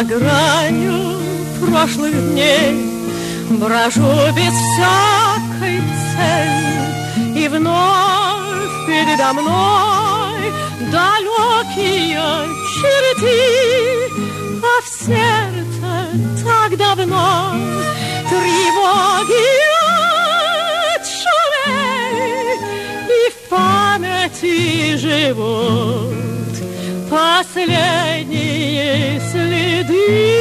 За гранью прошлых дней брожу без всякой цели, и вновь передо мной далекие черты, а в сердце так давно тревоги отшумели, и в памяти живут последние следы.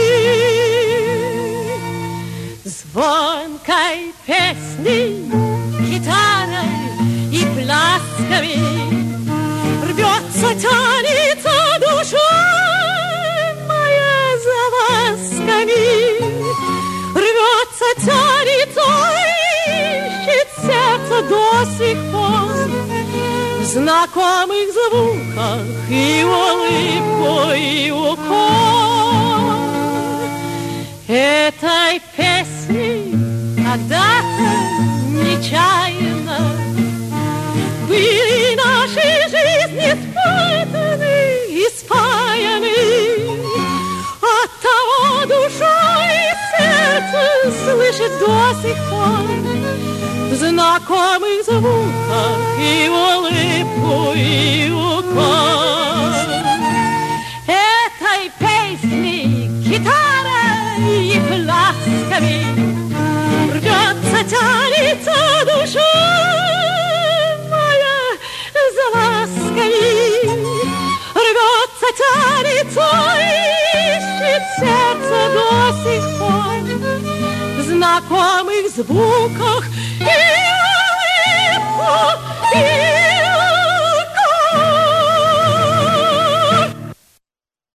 Звонкой песней, гитарой и плясками рвется, тянется душа моя за восками. Рвется, тянется, ищет сердце до сих пор в знакомых звуках и улыбку, и укор. Этой песней когда-то нечаянно были наши жизни спутаны и спаяны. Оттого душа и сердце слышит до сих пор в знакомых звуках и улыбку, и укор. Этой песней гитарой и плясками рвется, тянется душа моя за ласками. Рвется, тянется, ищет сердце до сих пор в знакомых звуках и улыбку,